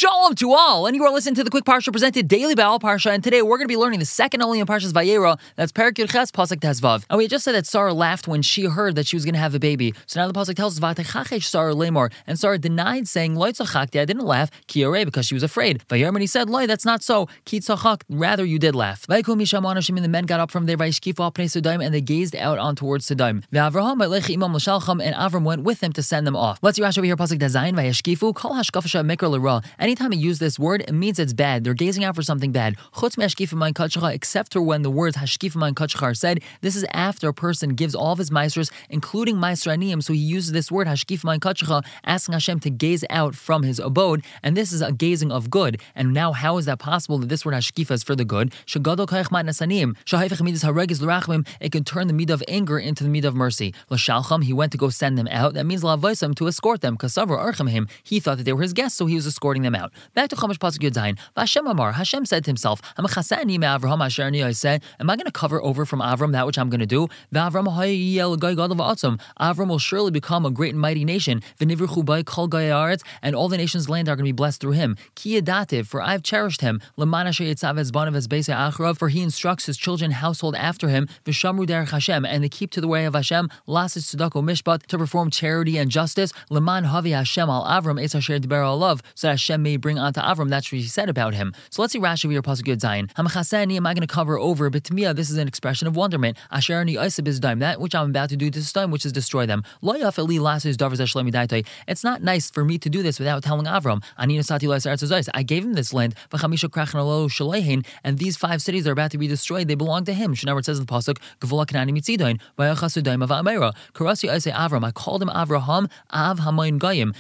Shalom to all, and you are listening to the Quick Parsha presented daily by All Parsha, and today we're going to be learning the second only in Parshas Vayera, that's Perek Yud Ches, Pasuk Tezvav. And we had just said that Sarah laughed when she heard that she was going to have a baby. So now the Pasuk tells us, V'atechachesh Sarah lemor, and Sarah denied saying, Lo tzachakti, I didn't laugh, ki yarei, because she was afraid. Vayomer, he said, Lo, that's not so, ki tzachak, rather you did laugh. Vaykum misham anashim, and the men got up from there, vayishkifu al pnei Sodom, and they gazed out on towards Sodom. V'Avraham vaylechi imam l'shalcham, and Avram went with them to send them off. Let's see Rashi over here, Pasuk Dazayin, vayishkifu, kol hashkafasha mikra l'ra. Anytime I use this word, it means it's bad. They're gazing out for something bad. Chutz me'hashkif mein kadshacha, except for when the words hashkif mein kadshacha are said. This is after a person gives all of his maestros, including maestro aniyim. So he uses this word hashkif mein kadshacha, asking Hashem to gaze out from his abode. And this is a gazing of good. And now, how is that possible that this word hashkifa is for the good? Shagadol kayach ma'nas aniyim. Shahayfech midas haregis l'rachmim. It can turn the midah of anger into the midah of mercy. L'shalcham, he went to go send them out. That means la'avoisam, to escort them. Kasavar archamhim, he thought that they were his guests, so he was escorting them out. Back to Chumash Pasuk Yud Zayin. Vashem Amar, Hashem said to himself, am I going to cover over from Avram that which I'm going to do? Avram will surely become a great and mighty nation, and all the nations' land are going to be blessed through him. For I have cherished him, for he instructs his children household after him, and they keep to the way of Hashem, to perform charity and justice, so that Hashem may bring onto Avram that's what he said about him. So let's see Rashi over here, Pasuk Yud Zayin. Am I going to cover over? But to me, this is an expression of wonderment. That which I'm about to do to Sodom, which is destroy them. It's not nice for me to do this without telling Avram. I gave him this land, and these 5 cities are about to be destroyed. They belong to him. It says in the Pasuk, I called him Avraham, Av Hamayin Goyim,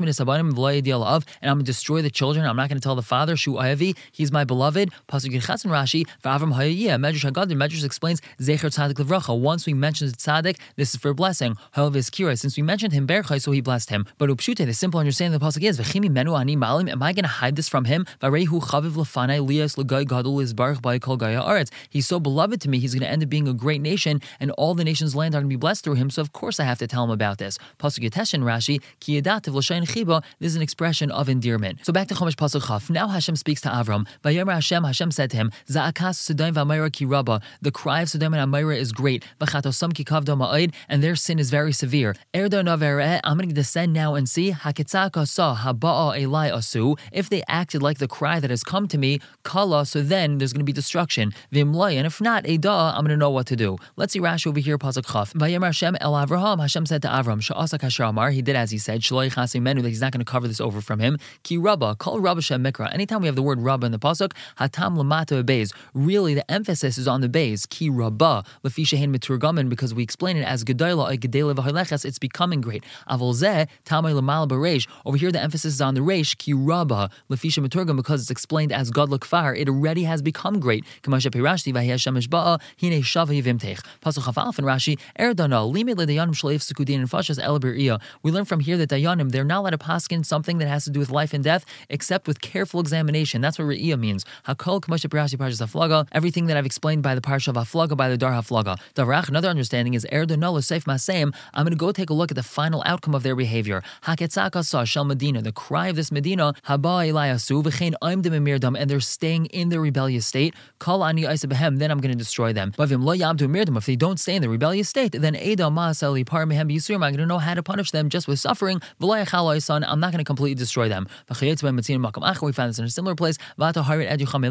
and I'm going to destroy the children. I'm not going to tell the father, Shu Ayavi, he's my beloved. Pasuk Yechas and Rashi, V'Avram Hayayiyah. Medrash Haggadah, Medrash explains, Zecher Tzadik Levracha. Once we mentioned Tzadik, this is for blessing. However, since we mentioned him, Berchai, so he blessed him. But Upshute, the simple understanding of the Pasuk is, V'chimi menu ani malim, am I going to hide this from him? V'arehu chaviv lefanai lias l'gai gadol izbarach by kol gaya aretz. He's so beloved to me, he's going to end up being a great nation, and all the nation's land are going to be blessed through him, so of course I have to tell him about this. Pasuk Yetesh and Rashi, Ki yedativ l'shayin chiba, this is an expression of endearment. So back to Chumash Pasuk Chaf. Now Hashem speaks to Avram. Vayomer Hashem said to him, Za'akas Sodom v'Amora ki rabba. The cry of Sodom and Amora is great. V'chatosam ki kavdo ma'id, and their sin is very severe. Erdo navereh, I'm going to descend now and see. Haketzaka sa haba'a elai asu. If they acted like the cry that has come to me, kala, so then there's going to be destruction. V'imlai, and if not, eda, I'm going to know what to do. Let's see Rashi over here, Pasuk Chaf. Vayomer Hashem el Avraham. Hashem said to Avram, Sha'asa kasher amar. He did as he said. Shloi chasi menu, that he's not going to cover this over from him. Ki rabba, call rabba shem mikra. Anytime we have the word rabba in the pasuk, hatam lamata beis. Really, the emphasis is on the beis. Ki rabba lefi shehein miturgamin, because we explain it as gedayla gedayla v'haleches. It's becoming great. Avol zeh tamay lamal b'reish. Over here, the emphasis is on the reish. Ki rabba lefi shemiturgam, because it's explained as gadluk far. It already has become great. Kamasha pirashti v'hiyashem ishba'a hine shavay vimteich. Pasuk chafalf and Rashi erdana limit ledayanim shleif sekudin and fashas el b'riya. We learn from here that dayanim, they're not allowed to paskin something that has to do with life and death, except with careful examination. That's what Re'iyah means. Hakol k'moshe pirashi parshas Haflaga. Everything that I've explained by the parsha of Haflaga, by the Dar Haflaga. Davrach, another understanding is Erdo Nolo Seif Maseim. I'm going to go take a look at the final outcome of their behavior. Haketzaka sa shel Medina, the cry of this Medina. Haba elayasu v'chein aimdim emirdam, and they're staying in their rebellious state. Kol ani aisabehem, then I'm going to destroy them. Bavim lo yamdu emirdam, if they don't stay in the rebellious state, then Eda Ma'aseli par mehem yisurim, I'm going to know how to punish them just with suffering. V'layachal son, I'm not going to completely destroy them. We found this in a similar place. Now we're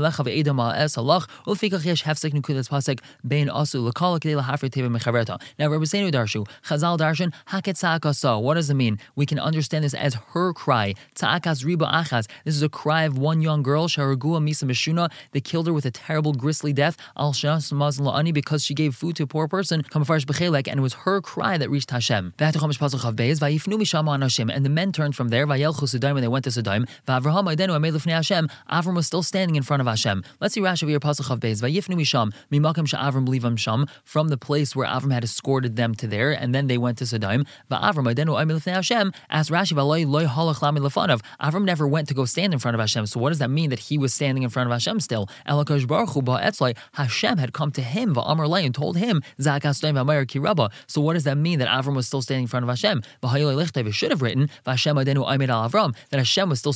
saying Darshu, Chazal Darshan, Haketzakasa. What does it mean? We can understand this as her cry. Tza'akas riba achas. This is a cry of one young girl, Sharagua Misa Meshuna. They killed her with a terrible, grisly death. Al Shas Mazla'ani, because she gave food to a poor person. Kamafarish Bechelek, and it was her cry that reached Hashem. And the men turned from there. Vayelchu Sodom, and they went to Sodom. Avram was still standing in front of Hashem. Let's see Rashi over here, Pasuk Chav Beis. Vayifnu misham mimakim she'Avram b'livam sham, from the place where Avram had escorted them to there, and then they went to Sodom. Va'Avram adenu oimei lefnei Hashem. Asked Rashi, v'loi loy halach lami lefanav. Avram never went to go stand in front of Hashem. So what does that mean that he was standing in front of Hashem still? Elakash baruch hu ba'etzloi. Hashem had come to him va'amar lei and told him zakas doim v'amayir kiraba. So what does that mean that Avram was still standing in front of Hashem? V'hayolei lichtei, it should have written v'Hashem adenu oimei al Avram, that Hashem was still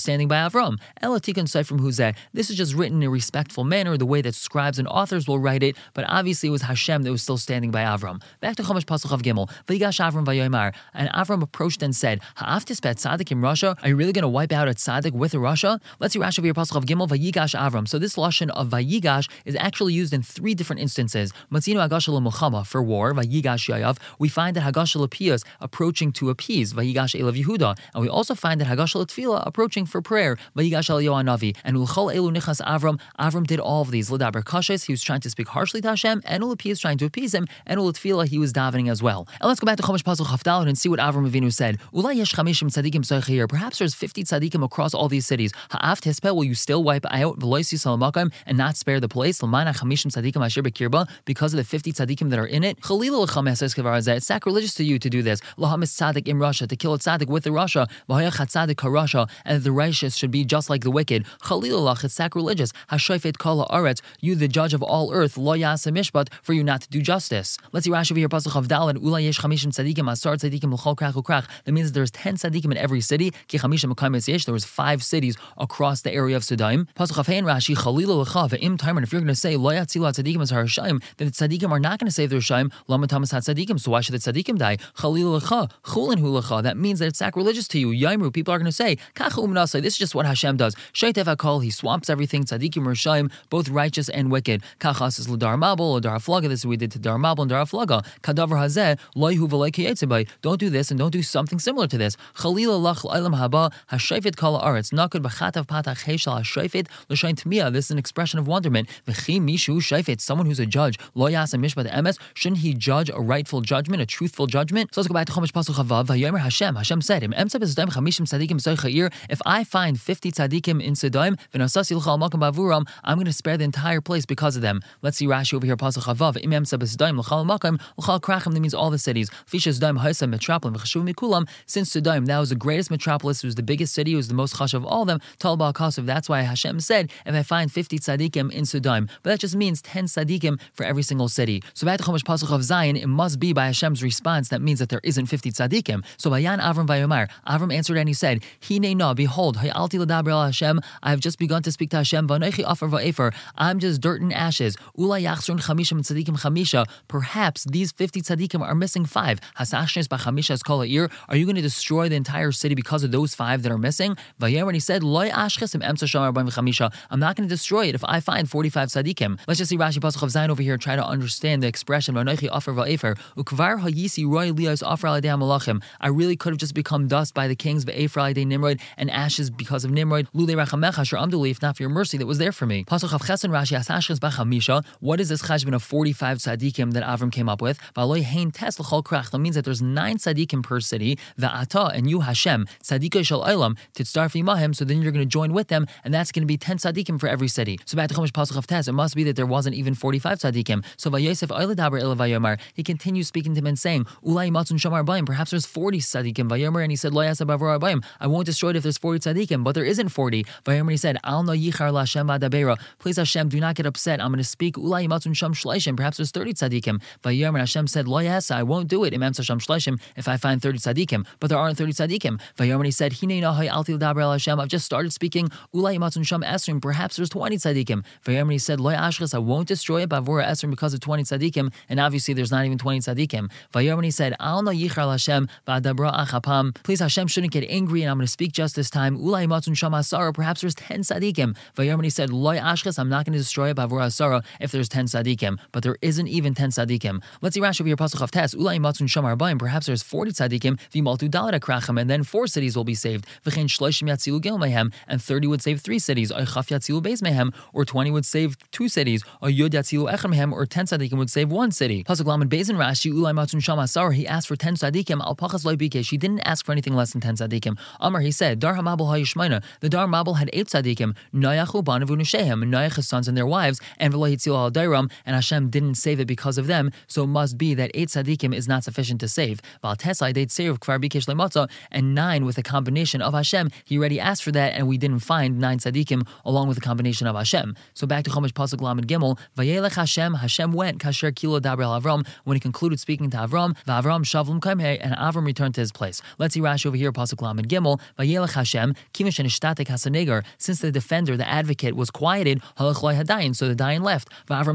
standing by Avram. Ela Tikkun Seifrim Huzeh. This is just written in a respectful manner, the way that scribes and authors will write it, but obviously it was Hashem that was still standing by Avram. Back to Chumash Pasuk of Gimel. V'yigash Avram v'yoymar. And Avram approached and said, Ha'aftis bet tzaddik in Russia? Are you really going to wipe out a tzaddik with a Russia? Let's see Rashi over here, Pasuk of Gimel, V'yigash Avram. So this lashon of V'yigash is actually used in 3 different instances. Matzinu Hagasha l'Muchama, for war, V'yigash Yayav. We find that Hagasha l'Piyas, approaching to appease, V'yigash Elav Yehuda. And we also find that Hagasha l'Tfila, approaching for prayer, V'yigash El Yoanavi. And Ulchol Elu Nichas Avram. Avram did all of these. L'daber kashes, he was trying to speak harshly to Hashem, and Ulapiyas trying to appease him, and Ulatfila, he was davening as well. And let's go back to Chumash Pasuk Chavdalad and see what Avram Avinu said. Ulay yesh chamishim tzadikim tzaychir. Perhaps there's 50 tzadikim across all these cities. Ha'af tispeh, will you still wipe out v'loisi salamakam and not spare the place? L'mana chamishim tzadikim asher bekirba, because of the 50 tzadikim that are in it. Chalila l'chames es kevarazeh. It's sacrilegious to you to do this. L'hamis tzadik in Russia, to kill a tzadik with the Russia. V'hayach tzadik ha-Russia, and the righteous should be just like the wicked. Chalila lach, it's sacrilegious. Hashayfet kol ha'aretz, you the judge of all earth. Lo yasa mishpat, for you not to do justice. Let's see Rashi over here, Pasuk of Dalad. Ula yesh chamishim tzadikim asar tzadikim l'chol krach ukrach. That means there's 10 tzadikim in every city. Ki chamishim mekayim yesh. There was 5 cities across the area of Sodom. Pasuk of Hein Rashi Chalila l'cha ve'im timer. If you're going to say lo yatzilu tzadikim as harashayim, then the tzadikim are not going to save their shayim. Lama tamas tzadikim. So why should the tzadikim die? Chalila l'cha chulin hu l'cha. That means that it's sacrilegious to you. Yaimru. People are going to say kachu umnasai. This is just what Hashem does. Shaitev hakol. He swamps everything. Tzadikim rashayim, both righteous and wicked. Kachas is l'dar mabel, l'dar aflaga. This is what we did to dar mabel and dar aflaga. Kadavar hazeh loyhu v'loy kiyetzebay. Don't do this and don't do something similar to this. Chalila lach l'olam haba hashayfet kol haaretz nakud b'chatav patach heishal hashayfet l'shayin tmiya. This is an expression of wonderment. V'chi mishu shayfet, someone who's a judge. Lo yasa mishpat emes. Shouldn't he judge a rightful judgment, a truthful judgment? So let's go back to Chumash Pasuk Chavav. Vayomer Hashem. Hashem said, if I find 50 tzadikim in Sodom, I'm going to spare the entire place because of them. Let's see Rashi over here, Pasuk Chavav. That means all the cities. Since Sodom, that was the greatest metropolis, it was the biggest city, it was the most chash of all of them, Talba Kasav. That's why Hashem said, if I find 50 tzadikim in Sodom. But that just means 10 tzadikim for every single city. So back to Chumash Pasuk of Zion, it must be by Hashem's response that means that there isn't 50 tzadikim. So Vayan Avram Vayomar, Avram answered and he said, Hinei na, behold, Hayalti l'daber el Hashem, I have just begun to speak to Hashem, Vanoichi afar va'efer, I'm just dirt and ashes. Ula yachzrun chamishim tzadikim chamisha, perhaps these 50 tzadikim are missing 5. Hasashnes b'chamisha es kol ha'ir, are you going to destroy the entire city because of those 5 that are missing? Vayomer, he said, Loi ashchesim emsa sham arba'im v'chamisha, I'm not going to destroy it if I find 45 tzadikim. Let's just see Rashi Pasuk of Zion over here, try to understand the expression, Vanoichi afar va'efer, ukvar hayisi roi lios afar alidei malachim, I really could have just become dust by the kings, v'efer alidei Nimrod, and ashes because of Nimrod, lulei rachamecha shar amduli, if not for your mercy that was there for me. Pasuk of Chesed Rashi, Hasashches b'chamisha, what is this cheshbon of 45 tzadikim that Avram came up with? V'aloi hein tes l'chol krach, that means that there's 9 tzadikim per city, v'ata, and you Hashem, tzadika shel olam, titzdarf imahem, so then you're going to join with them, and that's going to be 10 tzadikim for every city. So back to Chumash Pasuk of Tes, it must be that there wasn't even 45 tzadikim. So v'yosef oiladaber ela vayomar, he continues speaking to him and saying, ulai matzun shamar bayim, perhaps there's 40 tzadikim, vayomer, and he said, lo yasa bavor bayim, I won't destroy it if there's 40 tzadikim, but there isn't 40. Vayomer, he said, al no yichar l'Hashem v'adabera, please Hashem, do not get upset, I'm going to speak, ulai matzun sham shleishim, perhaps there's 30 tzadikim. Vayomer, Hashem said, lo yasa, I won't do it, imam sham shleishim, if I find 30 tzadikim, but there aren't 30 tzadikim. Vayomer, he said, hinei nahai alti l'daber el Hashem, I've just started speaking, ulai matzun sham esrim, perhaps there's 20 tzadikim. Vayomer, he said, lo ashchas, I won't destroy it, bavor esrim, because of 20 tzadikim, and obviously there's not even 20 tzadikim. Vayomer, he said, al no yichar l'Hashem v'adabra achapam, please Hashem shouldn't get angry, and I'm going to speak just this time, ulai matzun sham asara, perhaps there's 10 tzadikim. Vayomer, he said, lo ashchas, I'm not going to destroy it, bavor asara, if there's 10 tzadikim, but there isn't even 10 tzadikim. Let's see Rashi over here, Pasuk of Tes, ulai matzun sham arba'im, perhaps there's 40 tzadikim, v'maltu dalet akrachim, and then 4 cities will be saved, v'chein shloshim yatzilu gil mehem, and 30 would save 3 cities, or chaf yatzilu beis mehem, or 20 would save 2 cities, or yud yatzilu echem mehem, or 10 tzadikim would save 1 city. Pasuk lamed beis in Rashi, ulai matzun sham asara, he asked for 10 tzadikim, al pachas loy bikesh, he didn't ask for anything less than 10 tzadikim. Amar, he said, dar hamabel hayishmaina, the dar mabel had 8 tzadikim, nayachu banavu nushehem, Nayach's sons and their wives, and v'lo hitzil al dairam, and Hashem didn't save it because of them, so it must be that 8 tzadikim is not sufficient to save. Val tesai they'd save kvar bikesh lematza, and 9 with a combination of Hashem, he already asked for that, and we didn't find 9 tzadikim along with a combination of Hashem. So back to Chumash Pasuk Lamed Gimel, vayelech Hashem went kasher kilo daber el Avram, when he concluded speaking to Avram, v'Avram shavlum kaimhei, and Avram returned to his place. Let's see Rashi over here, Pasuk Lamed Gimel, vayelech Hashem since the defender, the advocate, was quieted, so the dayan left.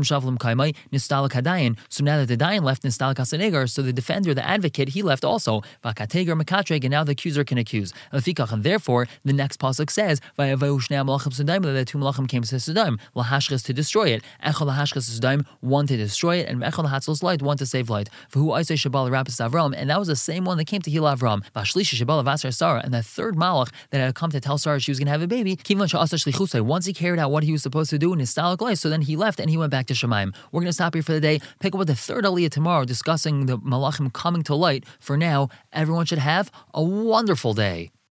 So now that the dayan left, so the defender, the advocate, he left also. And now the accuser can accuse. And therefore, the next pasuk says, that the two malachim came to Sodom, to destroy it. One to destroy it, and one to save light. And that was the same one that came to heal Avram. And the third malach that had come to tell Sarah she was going to have a baby, once he carried out what he was supposed to do in his style, so then he left and he went back to Shemaim. We're going to stop here for the day, pick up with the third aliyah tomorrow, discussing the malachim coming to light. For now, everyone should have a wonderful day.